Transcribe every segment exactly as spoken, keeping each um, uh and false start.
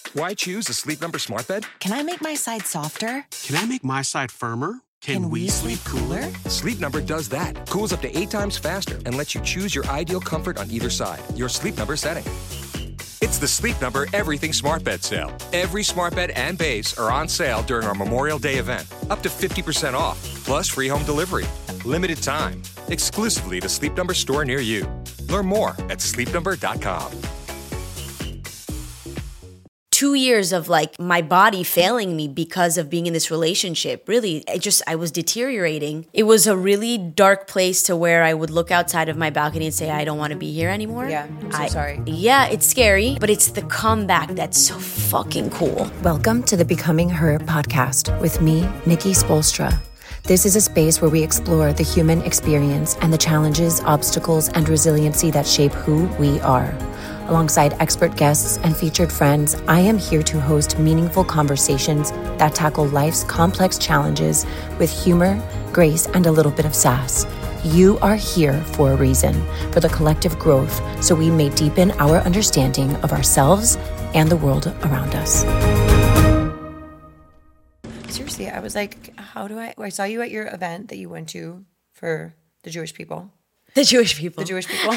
Why choose a Sleep Number smart bed? Can I make my side softer? Can I make my side firmer? Can, Can we, we sleep cooler? Sleep Number does that. Cools up to eight times faster and lets you choose your ideal comfort on either side. Your Sleep Number setting. It's the Sleep Number Everything Smart Bed sale. Every smart bed and base are on sale during our Memorial Day event. Up to fifty percent off, plus free home delivery. Limited time. Exclusively the Sleep Number store near you. Learn more at sleep number dot com. Two years of like my body failing me because of being in this relationship. Really, it just, I was deteriorating. It was a really dark place to where I would look outside of my balcony and say, I don't want to be here anymore. Yeah, I'm so I, sorry. Yeah, it's scary, but it's the comeback that's so fucking cool. Welcome to the Becoming Her podcast with me, Nikki Spolstra. This is a space where we explore the human experience and the challenges, obstacles, and resiliency that shape who we are. Alongside expert guests and featured friends, I am here to host meaningful conversations that tackle life's complex challenges with humor, grace, and a little bit of sass. You are here for a reason, for the collective growth, so we may deepen our understanding of ourselves and the world around us. Seriously, I was like, how do I... I saw you at your event that you went to for the Jewish people. The Jewish people. The Jewish people.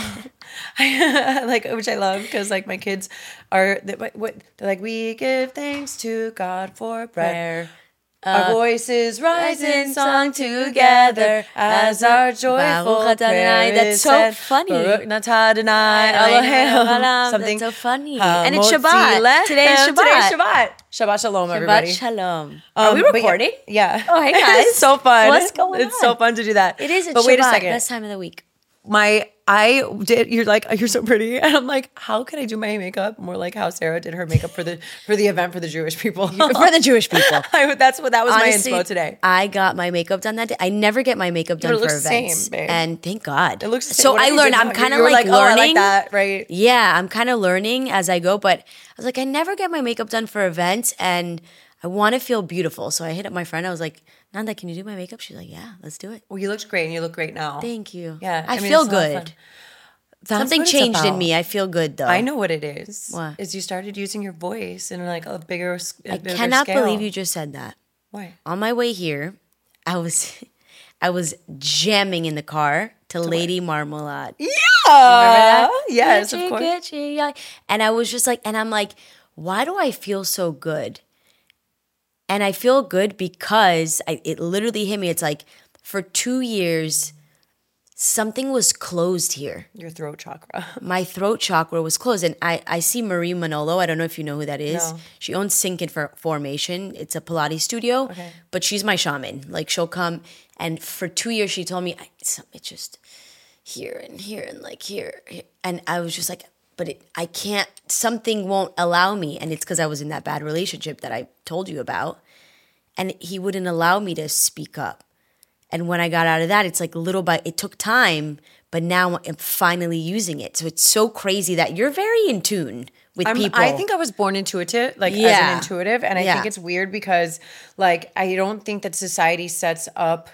I, like, which I love because, like, my kids are... What, what, they're like, we give thanks to God for prayer. Uh, our voices rise in song together as our joyful prayer That's is so said. funny. Baruch atah Adonai Eloheinu. Something. That's so funny. Uh, And it's Shabbat. Today is Shabbat. Today's Shabbat. Shabbat shalom, everybody. Shabbat shalom. Um, Are we but recording? Yeah. yeah. Oh, hey, guys. It's so fun. What's going It's on? so fun to do that. It is a But Shabbat. wait a second. Best time of the week. My I did you're like you're so pretty and I'm like, how can I do my makeup more like how Sarah did her makeup for the for the event for the Jewish people. For the Jewish people. I, that's what that was Honestly, my inspo today. I got my makeup done that day. I never get my makeup done But it for looks the same, events. babe. And thank God. It looks the same. So Whatever I you learned did I'm now, kind of you were like, like, oh, I like learning that, right? Yeah, I'm kind of learning as I go, but I was like, I never get my makeup done for events and I want to feel beautiful. So I hit up my friend. I was like, Nanda, can you do my makeup? She's like, yeah, let's do it. Well, you looked great and you look great now. Thank you. Yeah, I, I mean, feel it's a lot of good. fun. That's Something what it's changed in about. me. I feel good though. I know what it is. What? Is you started using your voice in like a bigger, a I bigger cannot scale. believe you just said that. Why? On my way here, I was I was jamming in the car to Lady Marmalade. Yeah. that? Yes, of Gitchy, course. gitchy, yeah. And I was just like, and I'm like, why do I feel so good? And I feel good because I, it literally hit me. It's like for two years, something was closed here. Your throat chakra. My throat chakra was closed. And I, I see Marie Manolo. I don't know if you know who that is. No. She owns Sink and Formation. It's a Pilates studio. Okay. But she's my shaman. Like she'll come. And for two years, she told me, I, it's, it's just here and here and like here, here. And I was just like, but it, I can't, something won't allow me. And it's because I was in that bad relationship that I told you about. And he wouldn't allow me to speak up. And when I got out of that, it's like little by, it took time, but now I'm finally using it. So it's so crazy that you're very in tune with I'm, people. I think I was born intuitive, like as Yeah. an intuitive. And I Yeah. think it's weird because like, I don't think that society sets up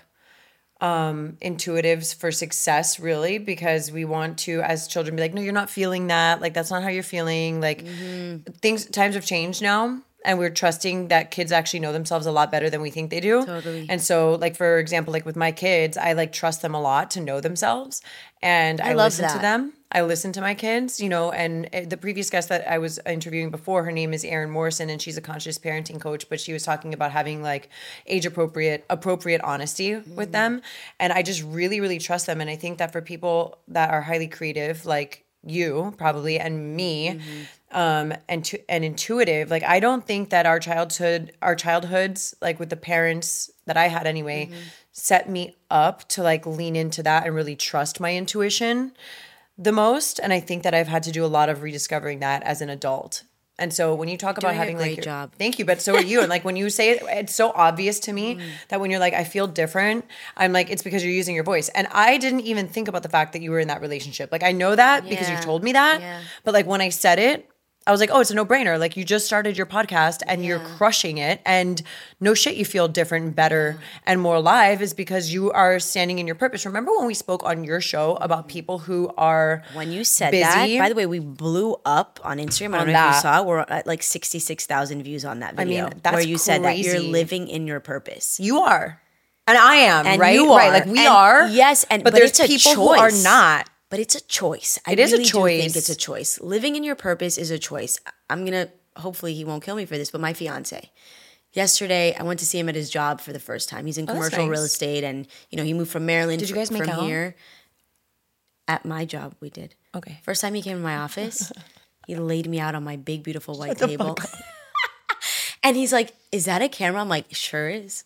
um, intuitives for success really, because we want to, as children, be like, no, you're not feeling that. Like, that's not how you're feeling. Like Mm-hmm. things, times have changed now. And we're trusting that kids actually know themselves a lot better than we think they do. Totally. And so, like, for example, like with my kids, I like trust them a lot to know themselves. And I, I love listen to that. them. I listen to my kids, you know, and uh, the previous guest that I was interviewing before, her name is Erin Morrison, and she's a conscious parenting coach, but she was talking about having like age appropriate, appropriate honesty mm-hmm. with them. And I just really, really trust them. And I think that for people that are highly creative, like you probably, and me, mm-hmm. um, and, to, and intuitive, like, I don't think that our childhood, our childhoods, like with the parents that I had anyway, mm-hmm. set me up to like lean into that and really trust my intuition the most. And I think that I've had to do a lot of rediscovering that as an adult. And so when you talk about doing a having great like, your, job. Thank you. But so are you. And like, when you say it, it's so obvious to me mm. that when you're like, I feel different, I'm like, it's because you're using your voice. And I didn't even think about the fact that you were in that relationship. Like, I know that yeah. because you told me that, yeah. but like when I said it, I was like, oh, it's a no-brainer. Like, you just started your podcast and you're crushing it. And no shit, you feel different and better and more alive is because you are standing in your purpose. Remember when we spoke on your show about people who are When you said busy? that, by the way, we blew up on Instagram. I don't On know if you that. saw. We're at like sixty-six thousand views on that I mean, video. that's where you said that you're crazy. living in your purpose. You are. And I am, And right? you Right, are. like we And are. yes, and- but, but there's it's a people who are choice. not. But it's a choice. I It is a really do choice. think it's a choice. Living in your purpose is a choice. I'm going to, hopefully he won't kill me for this, but my fiance, yesterday I went to see him at his job for the first time. He's in Oh, that's commercial real nice. estate and, you know, he moved from Maryland. Did you guys make from out? here. At my job, we did. Okay. First time he came to my office, he laid me out on my big, beautiful white table. And he's like, is that a camera? I'm like, sure is.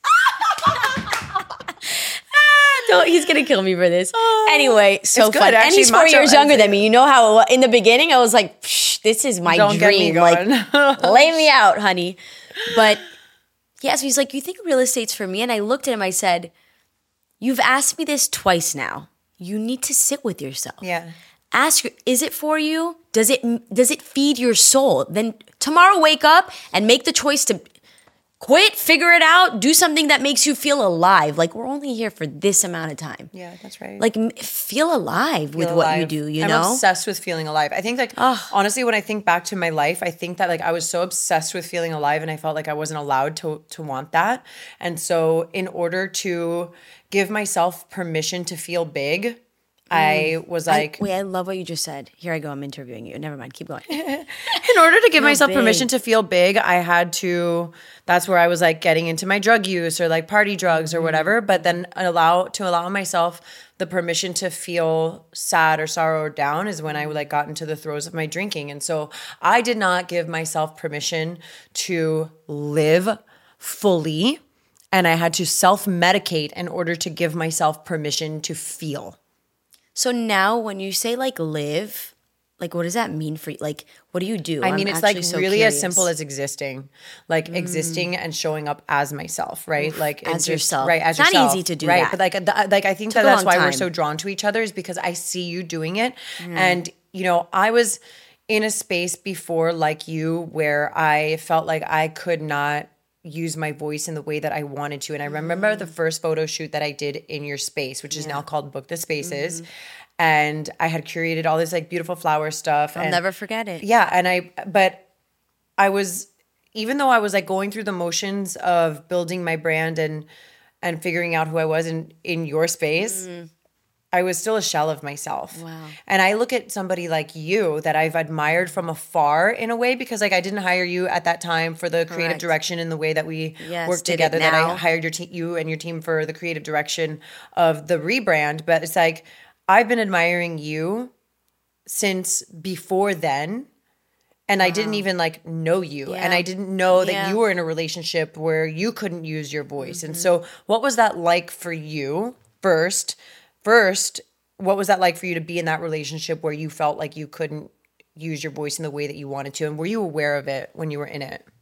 Don't, he's gonna kill me for this. Anyway, so It's good, fun. And actually, he's four macho- years younger than me. You know how it wa- in the beginning I was like, Psh, this is my Don't get me dream. Like, going. lay me out, honey. But yeah, so he's like, you think real estate's for me? And I looked at him, I said, you've asked me this twice now. You need to sit with yourself. Yeah. Ask, is it for you? Does it does it feed your soul? Then tomorrow wake up and make the choice to quit, figure it out, do something that makes you feel alive. Like, we're only here for this amount of time. Yeah, that's right. Like, m- feel alive with Feel what you alive. do, you I'm know? obsessed with feeling alive. I think like honestly, when I think back to my life, I think that like I was so obsessed with feeling alive and I felt like I wasn't allowed to to want that. And so in order to give myself permission to feel big, I was like I, wait, I love what you just said. Here I go, I'm interviewing you. Never mind, keep going. in order to give myself big. permission to feel big, I had to that's where I was like getting into my drug use or like party drugs or Mm-hmm. whatever, but then allow to allow myself the permission to feel sad or sorrow or down is when I like got into the throes of my drinking. And so I did not give myself permission to live fully, and I had to self-medicate in order to give myself permission to feel. So now when you say like live, like what does that mean for you? Like, what do you do? I mean, I'm it's like actually so really curious. as simple as existing, like existing and showing up as myself, right? Like as it's just- yourself. right? As It's not yourself, easy to do right? that. But like, th- like I think Took that a that's long why we're time. so drawn to each other is because I see you doing it, and you know, I was in a space before like you where I felt like I could not use my voice in the way that I wanted to. And I remember the first photo shoot that I did in your space, which is now called Book the Spaces. And I had curated all this like beautiful flower stuff. I'll and never forget it. yeah, and I but I was even though I was like going through the motions of building my brand and and figuring out who I was in in your space, I was still a shell of myself. Wow. And I look at somebody like you that I've admired from afar in a way because like I didn't hire you at that time for the creative Correct. direction in the way that we Yes, worked did it together. That I now. hired your te- you and your team for the creative direction of the rebrand. But it's like I've been admiring you since before then. And I didn't even like know you. And Yeah. I didn't know that Yeah. you were in a relationship where you couldn't use your voice. And so what was that like for you first? First, what was that like for you to be in that relationship where you felt like you couldn't use your voice in the way that you wanted to? And were you aware of it when you were in it?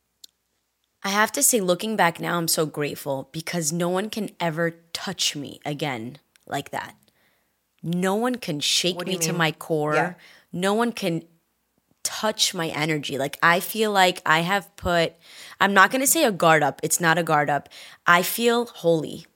I have to say, looking back now, I'm so grateful because no one can ever touch me again like that. No one can shake What do me you to mean? my core. Yeah. No one can touch my energy. Like, I feel like I have put, I'm not going to say a guard up. It's not a guard up. I feel holy.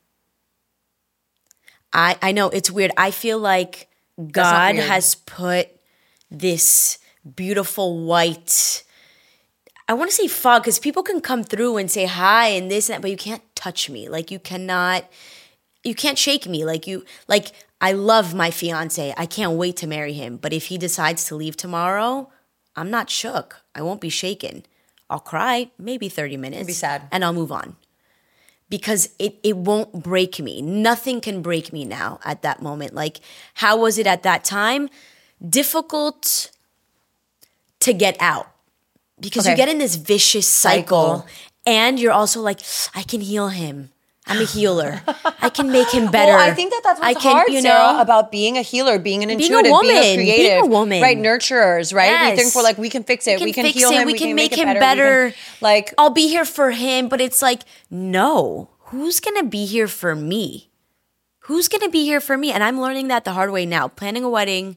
I, I know it's weird. I feel like not God weird. has put this beautiful white, I want to say fog because people can come through and say hi and this and that, but you can't touch me. Like, you cannot, you can't shake me. Like, you, like, I love my fiance. I can't wait to marry him. But if he decides to leave tomorrow, I'm not shook. I won't be shaken. I'll cry, maybe thirty minutes. be sad. And I'll move on. Because it, it won't break me. Nothing can break me now at that moment. Like, how was it at that time? Difficult to get out. Because you Okay. get in this vicious cycle, Cycle. and you're also like, I can heal him. I'm a healer. I can make him better. Well, I think that that's what's I can, hard, you Sarah, know, about being a healer, being an Being a intuitive, woman, being a being a creative, woman. right? Nurturers, right? We Yes. think we're like we can fix it, we can, fix heal it, him, we, can, make, him it better. we can- like I'll be here for him, but it's like, no, who's gonna be here for me? Who's gonna be here for me? And I'm learning that the hard way now. Planning a wedding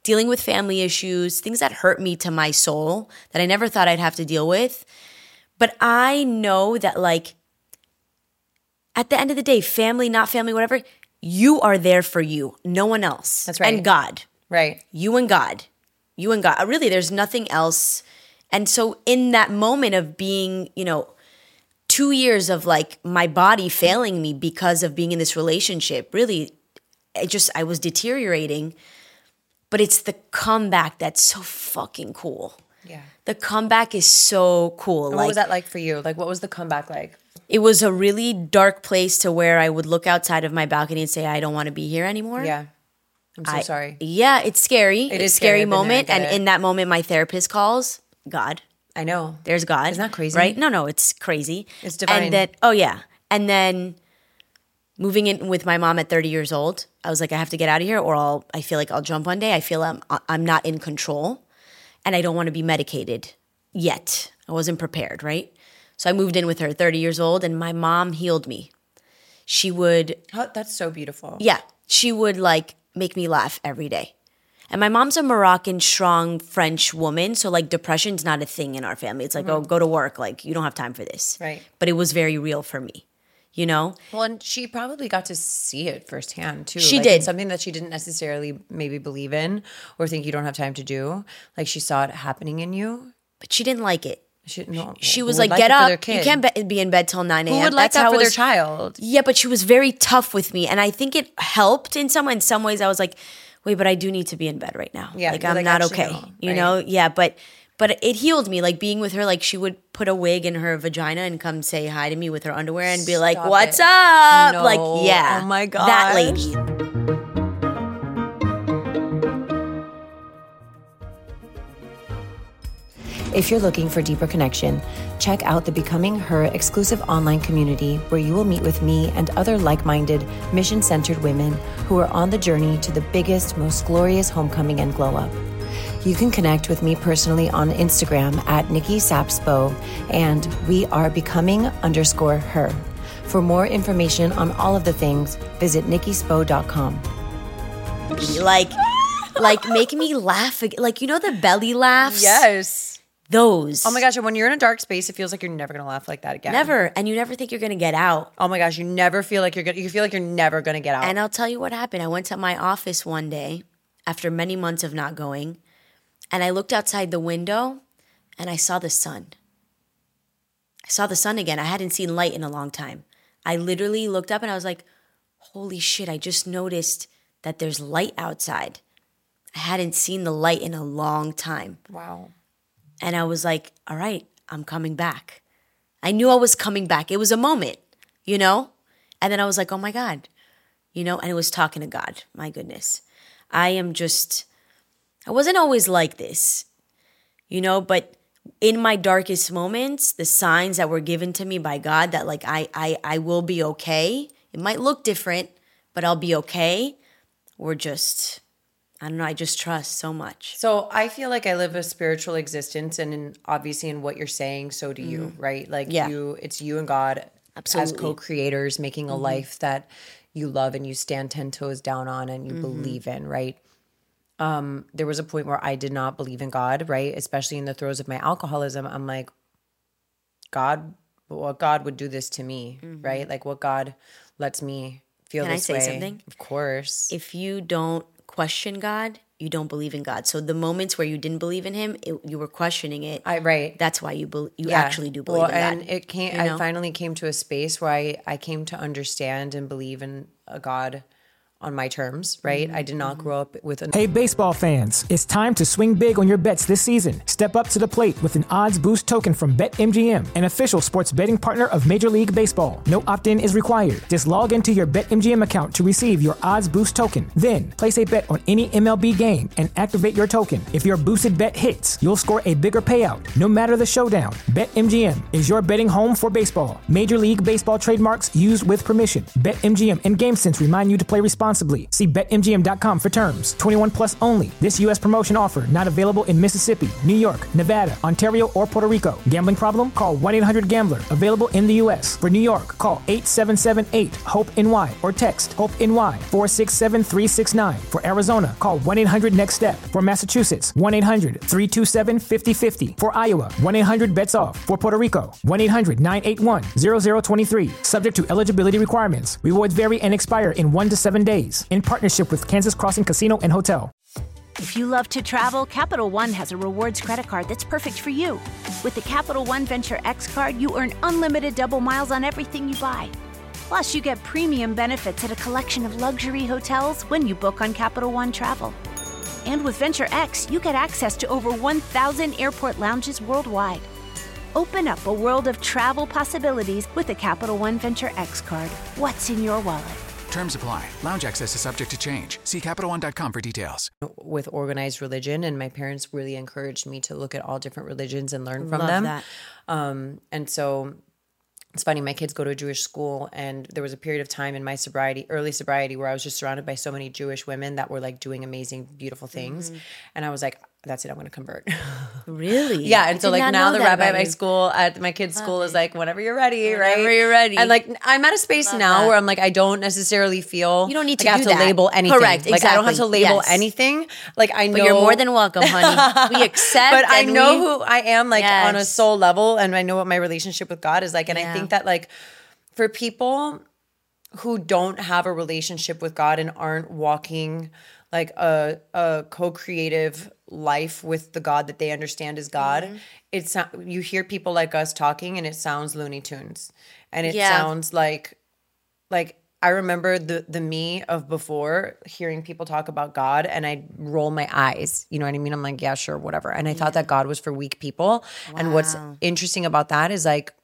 dealing with family issues, things that hurt me to my soul that I never thought I'd have to deal with. But I know that, like, at the end of the day, family, not family, whatever, you are there for you, no one else. That's right. And God. Right. You and God. You and God. Really, there's nothing else. And so in that moment of being, you know, two years of like my body failing me because of being in this relationship, really, it just, I was deteriorating. But it's the comeback that's so fucking cool. Yeah. The comeback is so cool. And like, what was that like for you? Like, what was the comeback like? It was a really dark place to where I would look outside of my balcony and say, I don't want to be here anymore. Yeah. I'm so I, sorry. Yeah, it's scary. It it's is a scary scary. I've been there, I moment. get And it. in that moment, my therapist calls God. I know. There's God. Isn't that crazy? Right? No, no, it's crazy. It's divine. And then, oh yeah. And then moving in with my mom at thirty years old, I was like, I have to get out of here or I'll, I feel like I'll jump one day. I feel I'm, I'm not in control and I don't want to be medicated yet. I wasn't prepared, right? So I moved in with her, thirty years old, and my mom healed me. She would, Oh, that's so beautiful. yeah, she would like make me laugh every day. And my mom's a Moroccan, strong French woman. So like depression's not a thing in our family. It's like, oh, go to work. Like you don't have time for this. Right. But it was very real for me, you know? Well, and she probably got to see it firsthand too. She Like, did. it's something that she didn't necessarily maybe believe in or think you don't have time to do. Like she saw it happening in you. But she didn't like it. She, no, She who was would like, get it for up. their You kid? can't be, be in bed till nine a.m. Who would like That's that how for it their was- child? Yeah, but she was very tough with me. And I think it helped in some way. In some ways, I was like, wait, but I do need to be in bed right now. Yeah, like you're I'm like, not actually, okay. no, You right. know? Yeah, but but it healed me. Like being with her, like she would put a wig in her vagina and come say hi to me with her underwear and be like, Stop what's it. up? No. Like, yeah. Oh my That gosh. lady. If you're looking for deeper connection, check out the Becoming Her exclusive online community where you will meet with me and other like-minded, mission-centered women who are on the journey to the biggest, most glorious homecoming and glow-up. You can connect with me personally on Instagram at Nikki Sapspo, and we are becoming underscore her. For more information on all of the things, visit nikki spo dot com. Like, like make me laugh. ag- Like, you know the belly laughs? Yes. Those. Oh my gosh. And when you're in a dark space, it feels like you're never going to laugh like that again. Never. And you never think you're going to get out. Oh my gosh. You never feel like you're going to, you feel like you're never going to get out. And I'll tell you what happened. I went to my office one day after many months of not going, and I looked outside the window and I saw the sun. I saw the sun again. I hadn't seen light in a long time. I literally looked up and I was like, holy shit, I just noticed that there's light outside. I hadn't seen the light in a long time. wow. And I was like, all right, I'm coming back. I knew I was coming back. It was a moment, you know? And then I was like, oh my God, you know? And it was talking to God. My goodness. I am just, I wasn't always like this, you know? But in my darkest moments, the signs that were given to me by God that like, I, I, I will be okay. It might look different, but I'll be okay. Were just, I don't know, I just trust so much. So I feel like I live a spiritual existence, and in, obviously in what you're saying, so do you, right? Like Yeah. you, it's you and God Absolutely. as co-creators making a life that you love and you stand ten toes down on and you believe in, right? Um, there was a point where I did not believe in God, right? Especially in the throes of my alcoholism. I'm like, God, what God would do this to me, right? Like what God lets me feel Can I this say way. something? Of course. If you don't question God, you don't believe in God. So the moments where you didn't believe in Him, it, you were questioning it. I right. That's why you be, you Yeah. actually do believe well, in God. and it came. you know? I finally came to a space where I I came to understand and believe in a God on my terms. Right. I did not grow up with a. Hey, baseball fans, it's time to swing big on your bets this season. Step up to the plate with an odds boost token from BetMGM, an official sports betting partner of Major League Baseball. No opt-in is required. Just log into your BetMGM account to receive your odds boost token. Then, place a bet on any M L B game and activate your token. If your boosted bet hits, you'll score a bigger payout, no matter the showdown. BetMGM is your betting home for baseball. Major League Baseball trademarks used with permission. BetMGM and GameSense remind you to play responsibly. responsibly. See Bet M G M dot com for terms. twenty-one plus only. This U S promotion offer not available in Mississippi, New York, Nevada, Ontario, or Puerto Rico. Gambling problem? Call one eight hundred gambler. Available in the U S. For New York, call eight seven seven eight HOPE N Y or text HOPE N Y four six seven three six nine. For Arizona, call one eight hundred next step. For Massachusetts, one eight hundred three two seven five zero five zero. For Iowa, one eight hundred bets off. For Puerto Rico, one eight hundred nine eight one zero zero two three. Subject to eligibility requirements. Rewards vary and expire in one to seven days. In partnership with Kansas Crossing Casino and Hotel. If you love to travel, Capital One has a rewards credit card that's perfect for you. With the Capital One Venture X card, you earn unlimited double miles on everything you buy. Plus, you get premium benefits at a collection of luxury hotels when you book on Capital One Travel. And with Venture X, you get access to over one thousand airport lounges worldwide. Open up a world of travel possibilities with the Capital One Venture X card. What's in your wallet? Terms apply. Lounge access is subject to change. See Capital One dot com for details. With organized religion, and my parents really encouraged me to look at all different religions and learn from Love them. that. Um, and so it's funny, my kids go to a Jewish school, and there was a period of time in my sobriety, early sobriety, where I was just surrounded by so many Jewish women that were like doing amazing, beautiful things. Mm-hmm. And I was like, that's it, I'm going to convert. Really? Yeah. And I so did like not now know the that rabbi at about my you. school, at my kids' school is like, whenever you're ready, right? Whenever you're ready. And like, I'm at a space Love now that. where I'm like, I don't necessarily feel You don't need like to I have do to that. label anything. Correct, Like I don't have to exactly. label Yes. anything. Like I know. But you're more than welcome, honey. We accept. But I and know we- who I am, like on a Yes. soul level, and I know what my relationship with God is like. And I Yeah. think that like for people who don't have a relationship with God and aren't walking like a a co-creative life with the God that they understand as God, Mm-hmm. it's you hear people like us talking and it sounds Looney Tunes, and it Yeah. sounds like like I remember the the me of before hearing people talk about God, and I'd roll my eyes. You know what I mean? I'm like, yeah, sure, whatever. And I thought that God was for weak people. And what's interesting about that is like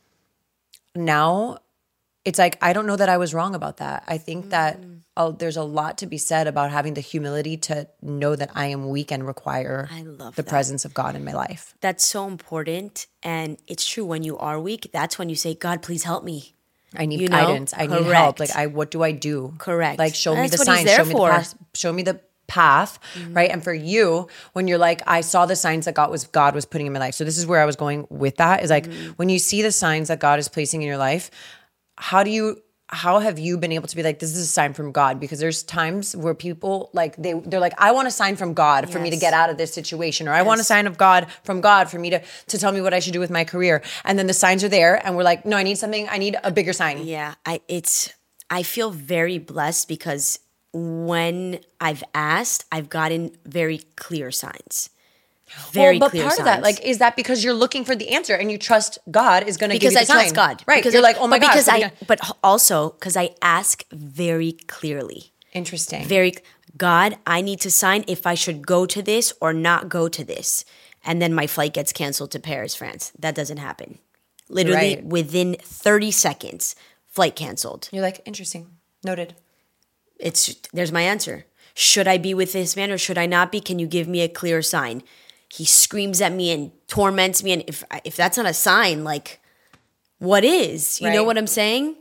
now it's like I don't know that I was wrong about that. I think Mm. that uh, there's a lot to be said about having the humility to know that I am weak and require I love the that. presence of God in my life. That's so important. And it's true, when you are weak, that's when you say, God, please help me. I need You know? guidance. I need help. Correct. Like I, what do I do? Correct. Like show me That's the what he's signs. there Show me for. the path. Show me the path. Mm-hmm. Right. And for you, when you're like, I saw the signs that God was God was putting in my life. So this is where I was going with that. Is like Mm-hmm. when you see the signs that God is placing in your life, how do you? How have you been able to be like, this is a sign from God? Because there's times where people like they they're like, I want a sign from God for me to Yes. get out of this situation, or I want a sign of God from God for me to to tell me what I should do with my career. And then the signs are there, and we're like, no, I need something. I need a bigger sign. Yeah, I it's I feel very blessed because when I've asked, I've gotten very clear signs. Very well, but clear part signs. of that, like, is that because you're looking for the answer and you trust God is going to give because you I the sign. trust God, right? Because You're I- like, oh my but God. because so I, yeah. but also because I ask very clearly. Interesting. Very, God, I need to sign if I should go to this or not go to this. And then my flight gets canceled to Paris, France. That doesn't happen. Literally Right. within thirty seconds, flight canceled. You're like, interesting. Noted. It's there's my answer. Should I be with this man or should I not be? Can you give me a clear sign? He screams at me and torments me, and if if that's not a sign, like, what is? You know Right. what I'm saying?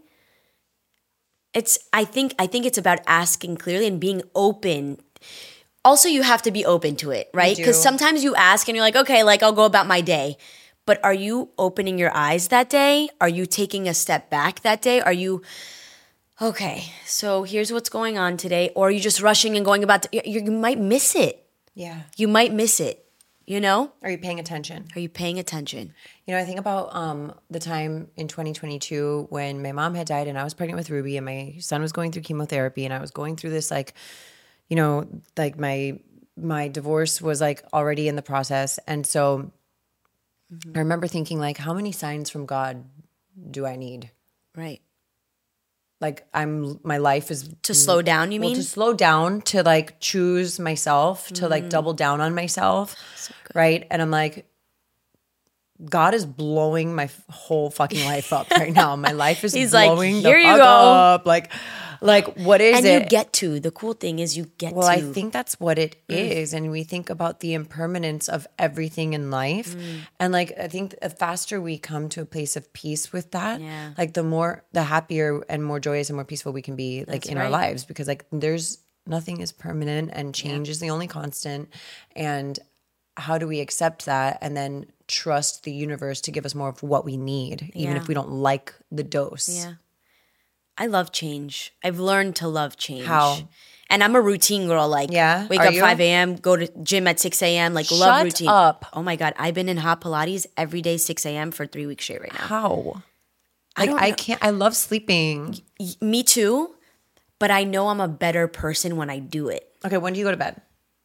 It's I think I think it's about asking clearly and being open. Also, you have to be open to it, right? do. Because sometimes you ask and you're like, okay, like I'll go about my day. But are you opening your eyes that day? Are you taking a step back that day? Are you okay, so here's what's going on today? Or are you just rushing and going about, you, you might miss it. Yeah. You might miss it, you know? Are you paying attention? Are you paying attention? You know, I think about um, the time in twenty twenty-two when my mom had died and I was pregnant with Ruby and my son was going through chemotherapy and I was going through this like, you know, like my my divorce was like already in the process. And so Mm-hmm. I remember thinking like, how many signs from God do I need? Right. Like I'm, my life is To slow down, you well, mean? to slow down, to like choose myself, to Mm. like double down on myself, right? And I'm like, God is blowing my f- whole fucking life up right now. My life is He's like, blowing "Here the you fuck go." up. Like, like what is and it? you get to. The cool thing is you get well, to. I think that's what it is. And we think about the impermanence of everything in life. Mm. And like, I think the faster we come to a place of peace with that, Yeah. like the more, the happier and more joyous and more peaceful we can be like That's in our right. lives. Because like there's, nothing is permanent and change is the only constant. And how do we accept that and then trust the universe to give us more of what we need, even Yeah. if we don't like the dose? Yeah. I love change. I've learned to love change. How? And I'm a routine girl. Like, Yeah? wake Are up you? five a.m., go to gym at six a.m. Like, Shut love routine. up. Oh my God. I've been in hot Pilates every day, six a.m. for three weeks straight right now. How? I Like, don't I know. can't, I love sleeping. Y- Me too. But I know I'm a better person when I do it. Okay, when do you go to bed?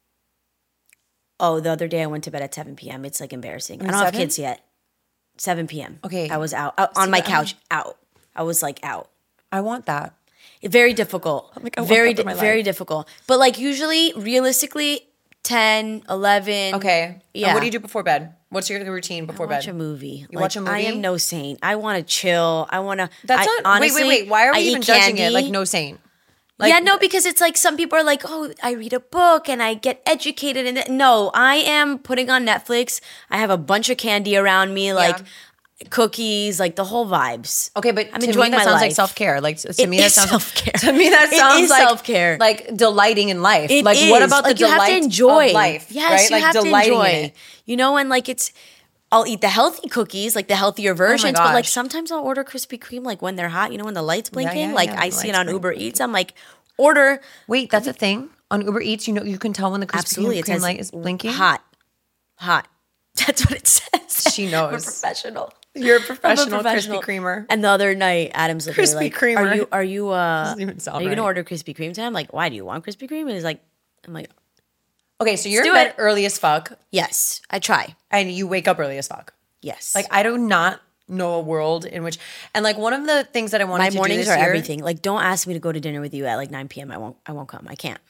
Oh, the other day I went to bed at seven p.m. It's like embarrassing. I don't have seven? kids yet. seven p.m. Okay. I was out, out on See, my but I- couch, out. I was like out. I want that. Very difficult. like, I want very, that for my di- very life. difficult. But like usually, realistically, ten, eleven. Okay. Yeah. And what do you do before bed? What's your routine before Watch bed? a movie. You watch a I movie? am no saint. I want to chill. I want to. That's I, not. honestly, wait, wait, wait. Why are we I even eat judging it? candy. Like, no saint. Like, yeah, no, because it's like some people are like, oh, I read a book and I get educated. And no, I am putting on Netflix. I have a bunch of candy around me, like cookies, like the whole vibes. Okay, but I'm to enjoying me that my sounds like life. self care. Like to It me that is sounds self-care. To me that It sounds is like self-care. like delighting in life. It like what is. about Like, the you have delight to enjoy of life? Yes, right? you like have to delighting enjoy. in it. You know, and like it's. I'll eat the healthy cookies, like the healthier versions, but like gosh. sometimes I'll order Krispy Kreme, like when they're hot. You know, when the lights blinking, yeah, like yeah, I the see it lights on blink. Uber Eats. I'm like, order. Wait, that's a thing on Uber Eats. You know, you can tell when the Krispy Absolutely, it Kreme says light is blinking. hot, hot. That's what it says. She I'm a knows. professional. You're a I'm a professional, professional. Krispy Kremer. And the other night, Adam's looking at me Krispy like, Kremer. "Are you? Are you? Uh, Doesn't even sound are you right. gonna order Krispy Kreme today?" I'm like, "Why do you want Krispy Kreme?" And he's like, "I'm like, Okay, so you're Let's in do bed it. early as fuck, yes, I try. and you wake up early as fuck. Yes, Like I do not know a world in which, and like one of the things that I wanted my to do mornings this are year- everything. Like, don't ask me to go to dinner with you at like nine p.m. I won't. I won't come. I can't.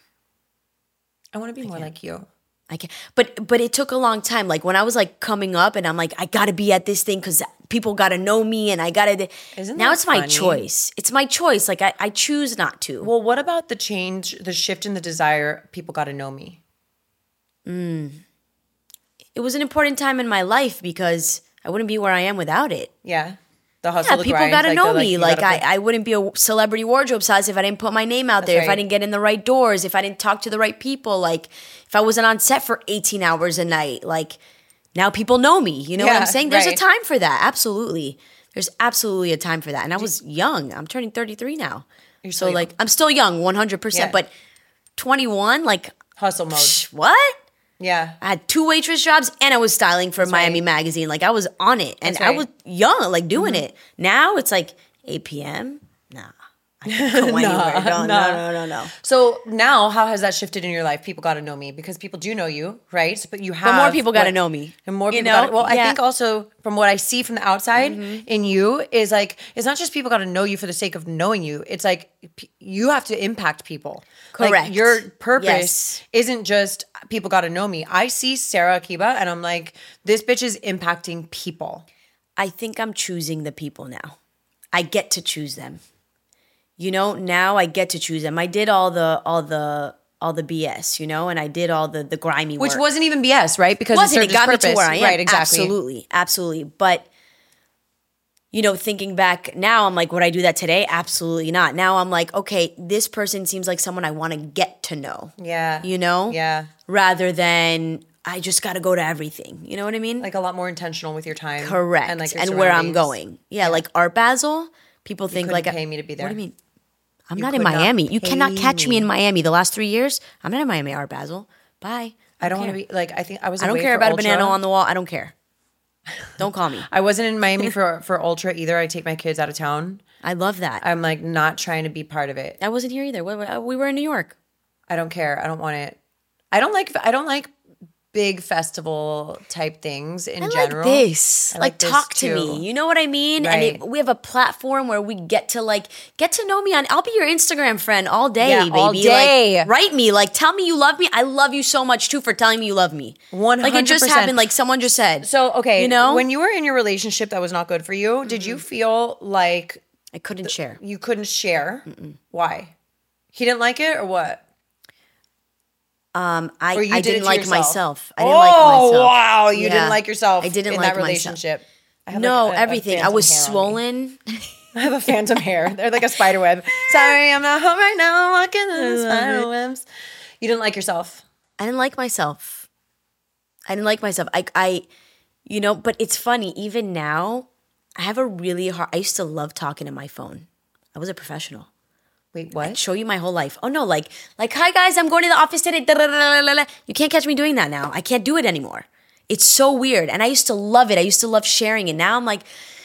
I want to be more like you. I can't. But but it took a long time. Like when I was like coming up, and I'm like, I gotta be at this thing because people gotta know me, and I gotta. Isn't now that it's my funny? choice. It's my choice. Like I, I choose not to. Well, what about the change, the shift in the desire? People got to know me. It was an important time in my life because I wouldn't be where I am without it. Yeah, the hustle. Yeah, the people grind, got to like know the, me. you Like, gotta put- I, I wouldn't be a celebrity wardrobe size if I didn't put my name out there, if I right. didn't get in the right doors, if I didn't talk to the right people, like if I wasn't on set for eighteen hours a night. Like now people know me. You know what Yeah, I'm saying? There's right. a time for that. Absolutely. There's absolutely a time for that. And I was young. I'm turning thirty-three now. You're so still like young. I'm still young, one hundred percent. Yeah. But twenty-one, like hustle mode. psh, what? Yeah, I had two waitress jobs and I was styling for Miami right. Magazine. Like I was on it and That's I right. was young, like doing it. Now it's like eight p.m. Nah, I can't go anywhere. No, no, no, no, no. So now, how has that shifted in your life? People got to know me because people do know you, right? But you have But more people got to what- know me. and more You people. know? Gotta, well, I Yeah. think also from what I see from the outside Mm-hmm. in you is like it's not just people got to know you for the sake of knowing you. It's like p- you have to impact people. Like, Correct. your purpose Yes. isn't just people got to know me. I see Sarah Akiba and I'm like, this bitch is impacting people. I think I'm choosing the people now. I get to choose them. You know, now I get to choose them. I did all the all the all the B S, you know, and I did all the the grimy Which work. wasn't even B S, right? Because wasn't. it, It served its got me to purpose. where I am. Right, exactly. Absolutely. Absolutely. But, you know, thinking back now, I'm like, would I do that today? Absolutely not. Now I'm like, okay, this person seems like someone I want to get to know. Yeah. You know? Yeah. Rather than I just got to go to everything. You know what I mean? Like a lot more intentional with your time. Correct. And And, like your where I'm surroundings. going. Yeah, like Art Basel, people think couldn't like pay me to be there. What do you mean? I'm You not in could not Miami. You pay cannot catch me. me. in Miami. The last three years, I'm not in Miami Art Basel. Bye. I don't want care. to be like I think I was I don't away care for about Ultra. a banana on the wall. I don't care. Don't call me. I wasn't in Miami for for Ultra either. I take my kids out of town. I love that. I'm like not trying to be part of it. I wasn't here either. We we were in New York. I don't care. I don't want it. I don't like I don't like big festival type things in I general. like this. I like, like this talk to too. me. You know what I mean? Right. And it, we have a platform where we get to like get to know me on. I'll be your Instagram friend all day, Yeah, baby. all day. Like, write me. Like, tell me you love me. I love you so much too for telling me you love me. one hundred percent. Like it just happened. Like someone just said. So, okay, you know, when you were in your relationship that was not good for you, mm-hmm. did you feel like I couldn't share. You couldn't share? Mm-mm. Why? He didn't like it or what? Um, I, or you I did didn't it like yourself? myself. I didn't oh, like myself. wow. You Yeah. didn't like yourself I didn't in like that relationship. Myself. I have no, like a, everything. a I was hair on me. swollen. I have a phantom hair. They're like a spider web. Sorry, I'm not home right now. I'm walking in the spider webs. You didn't like yourself. I didn't like myself. I didn't like myself. I, I, you know, but it's funny. Even now, I have a really hard. I used to love talking to my phone. I was a professional. Wait, what? I'd show you my whole life. Oh no, like, like, hi guys, I'm going to the office today. You can't catch me doing that now. I can't do it anymore. It's so weird. And I used to love it. I used to love sharing it. Now I'm like,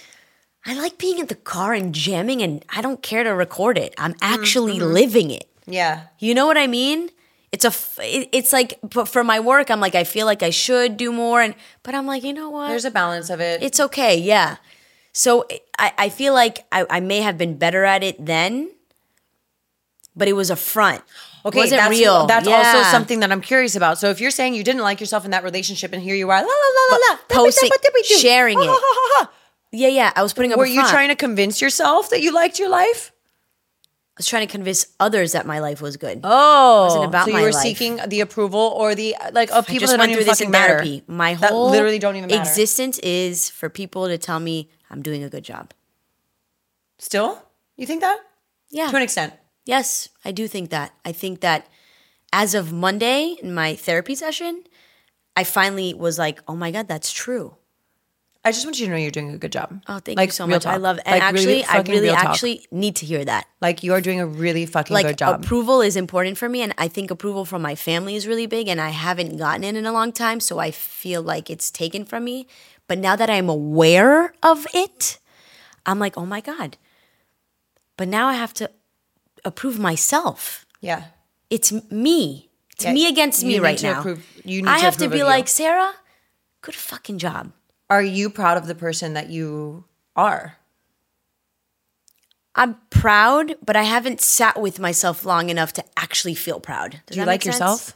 I like being in the car and jamming, and I don't care to record it. I'm actually mm-hmm. living it. Yeah. You know what I mean? It's a, it's like, but for my work, I'm like, I feel like I should do more. And, but I'm like, you know what? There's a balance of it. It's okay. Yeah. So I, I feel like I, I may have been better at it then, but it was a front. Okay, it wasn't that's, real. That's yeah. also something that I'm curious about. So if you're saying you didn't like yourself in that relationship and here you are, la, la, la, la, la, posting, what did we do? sharing ha, it. Ha, ha, ha. Yeah, yeah. I was putting up Were a you front. trying to convince yourself that you liked your life? I was trying to convince others that my life was good. Oh, it wasn't about so you my were life. seeking the approval or the like of I people just that went don't through even this fucking in matter. therapy. My that whole literally don't even matter. existence is for people to tell me I'm doing a good job. Still, you think that? Yeah, to an extent. Yes, I do think that. I think that as of Monday in my therapy session, I finally was like, oh my God, that's true. I just want you to know you're doing a good job. Oh, thank like, you so real much. talk. I love it. And like, actually, really I really real talk. actually need to hear that. Like you're doing a really fucking like, good job. Approval is important for me, and I think approval from my family is really big, and I haven't gotten it in a long time, so I feel like it's taken from me. But now that I'm aware of it, I'm like, oh my God. But now I have to approve myself. Yeah. It's me. It's Yeah, me against you me need right to now. approve- you need I to have to approve be of like, you. Sarah, good fucking job. Are you proud of the person that you are? I'm proud, but I haven't sat with myself long enough to actually feel proud. Does Do you that like make sense? yourself?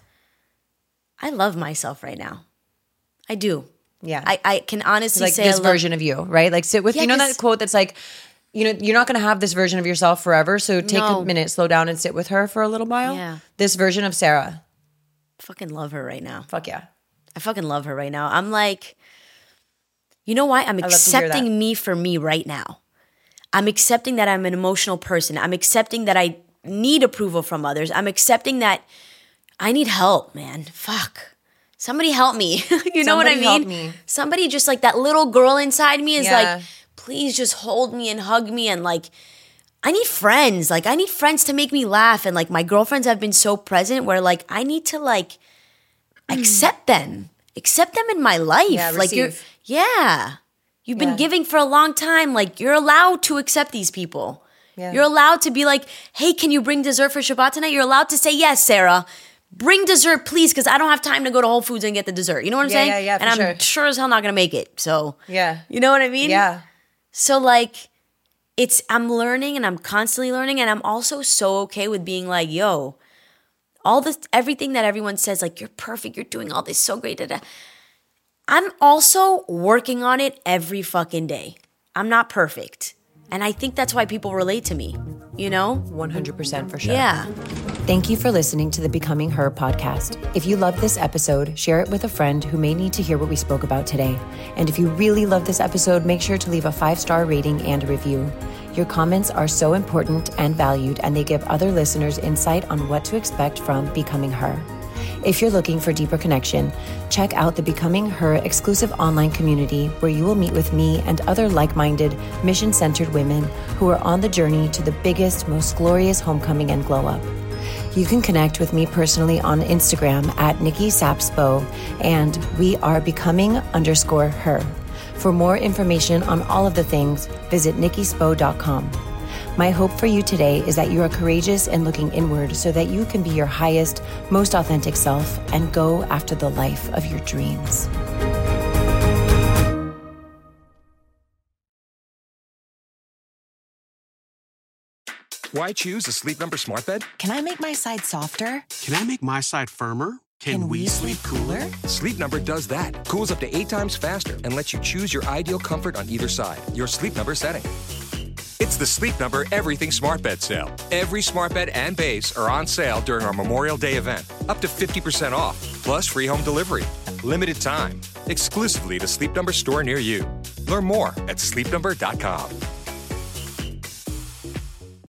I love myself right now. I do. Yeah. I, I can honestly like say this I love, version of you, right? Like sit with, Yeah, you know 'cause- that quote that's like, you know, you're not going to have this version of yourself forever. So take No. a minute, slow down and sit with her for a little while. Yeah. This version of Sarah. fucking love her right now. Fuck yeah. I fucking love her right now. I'm like, you know why? I'm love to hear that. accepting me for me right now. I'm accepting that I'm an emotional person. I'm accepting that I need approval from others. I'm accepting that I need help, man. Fuck. Somebody help me. you know what I Somebody help mean? me. Somebody just like that little girl inside me is Yeah. like, please just hold me and hug me and like, I need friends. Like I need friends to make me laugh. And like my girlfriends have been so present where like I need to like accept them. Accept them in my life. Yeah, like you're receive. yeah. You've been Yeah. giving for a long time. Like you're allowed to accept these people. Yeah. You're allowed to be like, hey, can you bring dessert for Shabbat tonight? You're allowed to say, yes, Sarah. Bring dessert, please, because I don't have time to go to Whole Foods and get the dessert. You know what I'm Yeah, saying? yeah, yeah, for and I'm sure. sure as hell not gonna make it. So Yeah. you know what I mean? Yeah. So like it's I'm learning and I'm constantly learning, and I'm also so okay with being like, yo, all this everything that everyone says, like, you're perfect, you're doing all this so great. Da, da. I'm also working on it every fucking day. I'm not perfect. And I think that's why people relate to me, you know? one hundred percent for sure. Yeah. Thank you for listening to the Becoming Her podcast. If you love this episode, share it with a friend who may need to hear what we spoke about today. And if you really love this episode, make sure to leave a five-star rating and a review. Your comments are so important and valued, and they give other listeners insight on what to expect from Becoming Her. If you're looking for deeper connection, check out the Becoming Her exclusive online community where you will meet with me and other like-minded, mission-centered women who are on the journey to the biggest, most glorious homecoming and glow-up. You can connect with me personally on Instagram at Nikki Sapspo, and we are becoming underscore her. For more information on all of the things, visit nikki spo dot com. My hope for you today is that you are courageous in looking inward so that you can be your highest, most authentic self and go after the life of your dreams. Why choose a Sleep Number smart bed? Can I make my side softer? Can I make my side firmer? Can, Can we, we sleep cooler? Sleep Number does that. Cools up to eight times faster and lets you choose your ideal comfort on either side. Your Sleep Number setting. It's the Sleep Number Everything Smart Bed Sale. Every smart bed and base are on sale during our Memorial Day event. Up to fifty percent off, plus free home delivery. Limited time. Exclusively to Sleep Number store near you. Learn more at sleep number dot com.